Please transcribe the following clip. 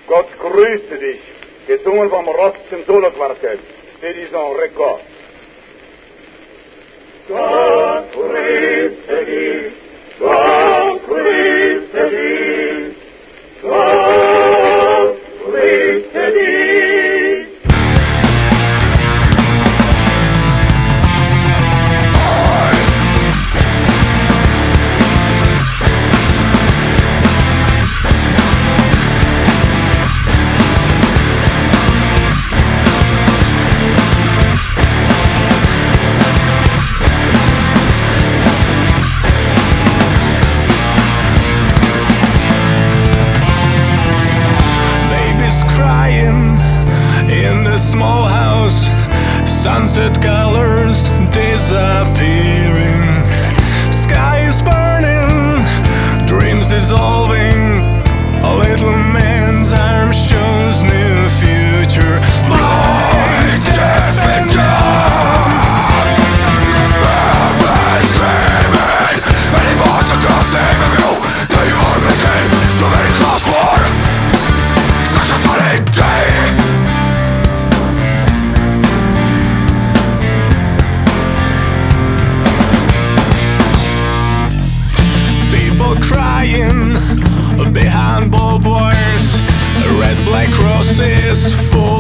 Gott grüße dich, gesungen vom Rosten Solo-Quartett, Edison Record. Gott grüße dich, Gott grüße dich, Gott grüße dich. Small house, sunset colors disappearing, sky is burning, dreams dissolving, a little man's arm shows new future. Blind, deaf and dumb, screaming, many parts of crossing of you, they are making too many class for such a sunny day. Crying behind barbed wires, red black crosses full